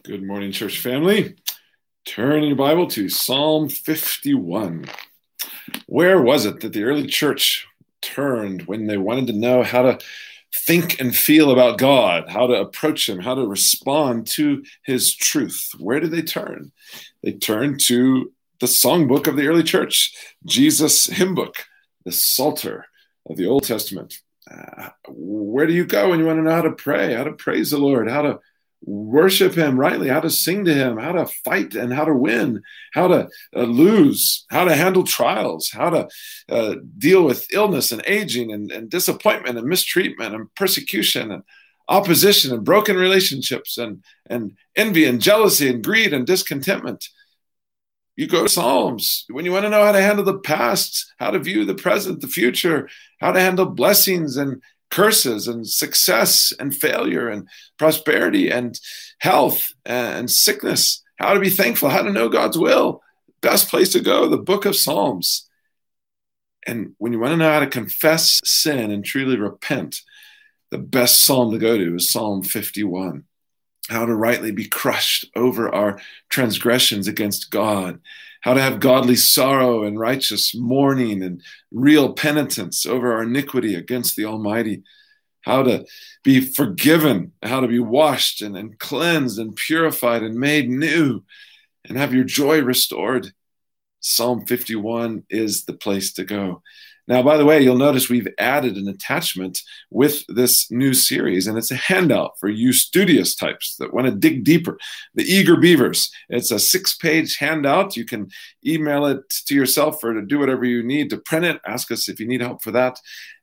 Good morning, church family. Turn in your Bible to Psalm 51. Where was it that the early church turned when they wanted to know how to think and feel about God, how to approach Him, how to respond to His truth? Where did they turn? They turned to the songbook of the early church, Jesus' hymn book, the Psalter of the Old Testament. Where do you go when you want to know how to pray, how to praise the Lord, how to worship Him rightly, how to sing to Him, how to fight and how to win, how to lose, how to handle trials, how to deal with illness and aging and disappointment and mistreatment and persecution and opposition and broken relationships and envy and jealousy and greed and discontentment? You go to Psalms when you want to know how to handle the past, how to view the present, the future, how to handle blessings and curses and success and failure and prosperity and health and sickness, how to be thankful, how to know God's will. Best place to go, the book of Psalms. And when you want to know how to confess sin and truly repent, the best psalm to go to is Psalm 51. How to rightly be crushed over our transgressions against God, how to have godly sorrow and righteous mourning and real penitence over our iniquity against the Almighty, how to be forgiven, how to be washed and cleansed and purified and made new and have your joy restored. Psalm 51 is the place to go. Now, by the way, you'll notice we've added an attachment with this new series, and it's a handout for you studious types that want to dig deeper, the eager beavers. It's a 6-page handout. You can email it to yourself or to do whatever you need to print it. Ask us if you need help for that,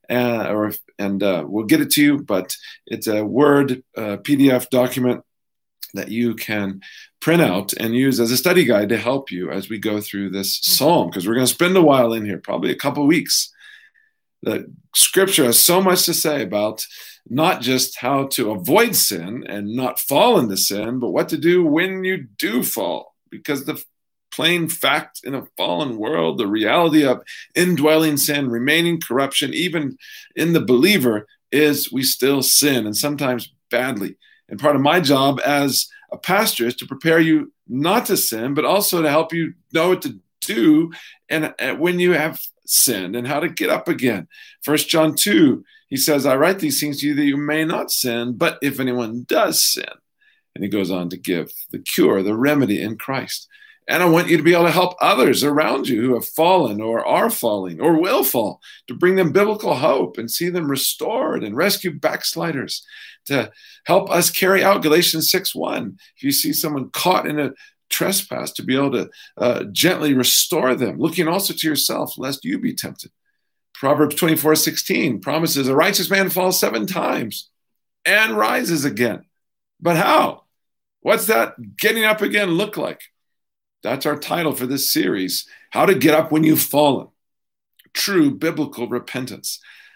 and we'll get it to you. But it's a Word PDF document that you can print out and use as a study guide to help you as we go through this psalm, because we're going to spend a while in here, probably a couple weeks. The scripture has so much to say about not just how to avoid sin and not fall into sin, but what to do when you do fall, because the plain fact in a fallen world, the reality of indwelling sin, remaining corruption, even in the believer, is we still sin, and sometimes badly. And part of my job as a pastor is to prepare you not to sin, but also to help you know what to do and when you have sinned and how to get up again. 1 John 2, he says, I write these things to you that you may not sin, but if anyone does sin. And he goes on to give the cure, the remedy in Christ. And I want you to be able to help others around you who have fallen or are falling or will fall, to bring them biblical hope and see them restored and rescue backsliders, to help us carry out Galatians 6:1. If you see someone caught in a trespass, to be able to gently restore them, looking also to yourself, lest you be tempted. Proverbs 24:16 promises a righteous man falls 7 times and rises again. But how? What's that getting up again look like? That's our title for this series, How to Get Up When You've Fallen. True biblical repentance.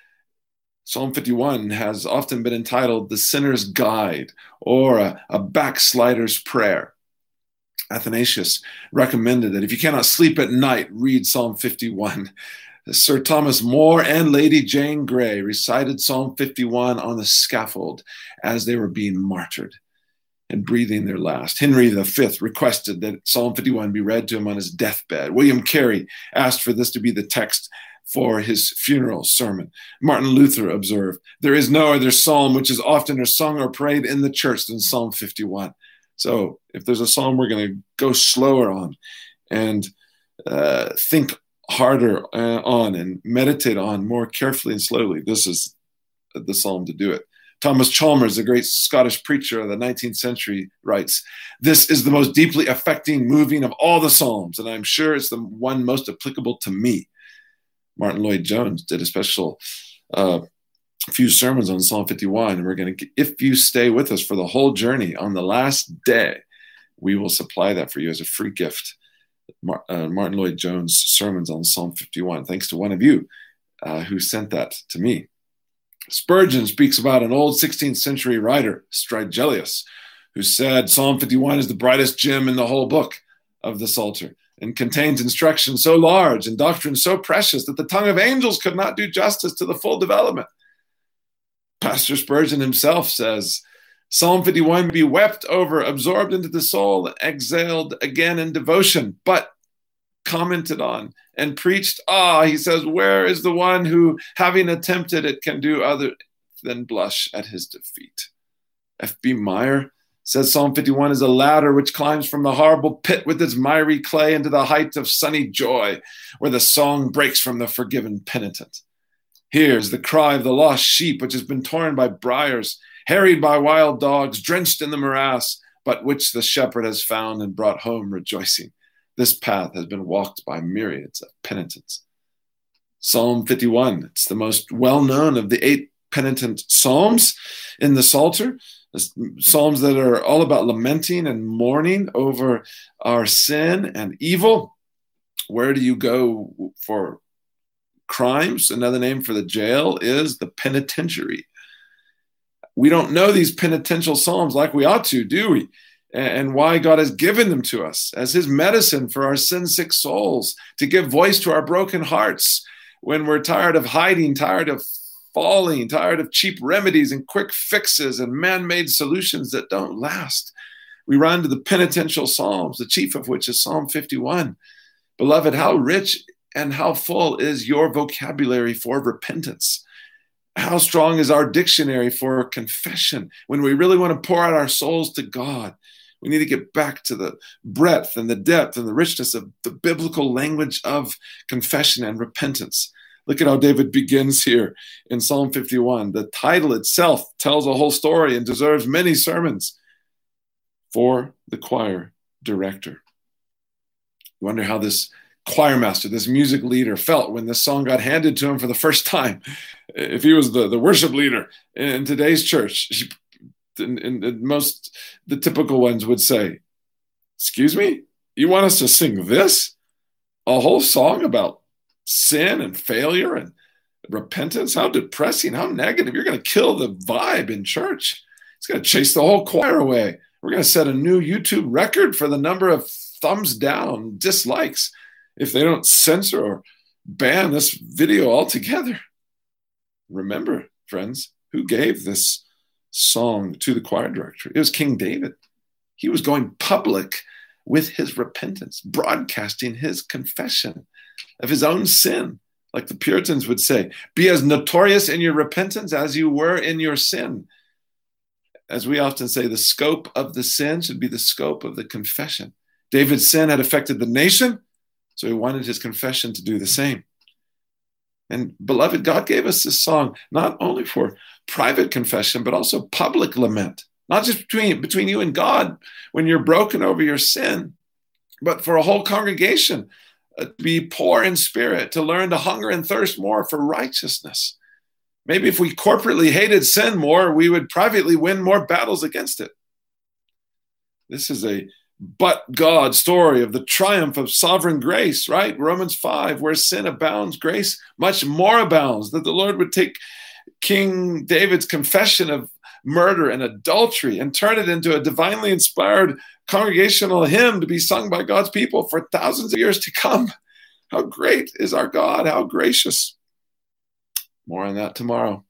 Psalm 51 has often been entitled The Sinner's Guide or a Backslider's Prayer. Athanasius recommended that if you cannot sleep at night, read Psalm 51. Sir Thomas More and Lady Jane Grey recited Psalm 51 on the scaffold as they were being martyred and breathing their last. Henry V requested that Psalm 51 be read to him on his deathbed. William Carey asked for this to be the text for his funeral sermon. Martin Luther observed, there is no other psalm which is oftener sung or prayed in the church than Psalm 51. So if there's a psalm we're going to go slower on and think harder on and meditate on more carefully and slowly, this is the psalm to do it. Thomas Chalmers, the great Scottish preacher of the 19th century, writes, this is the most deeply affecting, moving of all the psalms, and I'm sure it's the one most applicable to me. Martin Lloyd-Jones did a special few sermons on Psalm 51, and we're going to, if you stay with us for the whole journey, on the last day, we will supply that for you as a free gift. Martin Lloyd-Jones' sermons on Psalm 51, thanks to one of you who sent that to me. Spurgeon speaks about an old 16th century writer, Strygellius, who said Psalm 51 is the brightest gem in the whole book of the Psalter and contains instruction so large and doctrine so precious that the tongue of angels could not do justice to the full development. Pastor Spurgeon himself says Psalm 51 be wept over, absorbed into the soul, exhaled again in devotion, but commented on and preached. He says, where is the one who, having attempted it, can do other than blush at his defeat? F.B. Meyer says Psalm 51 is a ladder which climbs from the horrible pit with its miry clay into the height of sunny joy, where the song breaks from the forgiven penitent. Here's the cry of the lost sheep, which has been torn by briars, harried by wild dogs, drenched in the morass, but which the shepherd has found and brought home rejoicing. This path has been walked by myriads of penitents. Psalm 51, it's the most well-known of the 8 penitent psalms in the Psalter, psalms that are all about lamenting and mourning over our sin and evil. Where do you go for crimes? Another name for the jail is the penitentiary. We don't know these penitential psalms like we ought to, do we? And why God has given them to us as his medicine for our sin-sick souls, to give voice to our broken hearts when we're tired of hiding, tired of falling, tired of cheap remedies and quick fixes and man-made solutions that don't last. We run to the penitential psalms, the chief of which is Psalm 51. Beloved, how rich and how full is your vocabulary for repentance? How strong is our dictionary for confession when we really want to pour out our souls to God? We need to get back to the breadth and the depth and the richness of the biblical language of confession and repentance. Look at how David begins here in Psalm 51. The title itself tells a whole story and deserves many sermons. For the choir director. You wonder how this choir master, this music leader, felt when this song got handed to him for the first time. If he was the worship leader in today's church, the typical ones would say, excuse me, you want us to sing this? A whole song about sin and failure and repentance? How depressing, how negative. You're going to kill the vibe in church. It's going to chase the whole choir away. We're going to set a new YouTube record for the number of thumbs down, dislikes, if they don't censor or ban this video altogether. Remember, friends, who gave this song to the choir director? It was King David. He was going public with his repentance, broadcasting his confession of his own sin. Like the Puritans would say, be as notorious in your repentance as you were in your sin. As we often say, the scope of the sin should be the scope of the confession. David's sin had affected the nation, so he wanted his confession to do the same. And beloved, God gave us this song not only for private confession, but also public lament. Not just between you and God when you're broken over your sin, but for a whole congregation to be poor in spirit, to learn to hunger and thirst more for righteousness. Maybe if we corporately hated sin more, we would privately win more battles against it. This is a but God story of the triumph of sovereign grace, right? Romans 5, where sin abounds, grace much more abounds. That the Lord would take King David's confession of murder and adultery and turn it into a divinely inspired congregational hymn to be sung by God's people for thousands of years to come. How great is our God, how gracious. More on that tomorrow.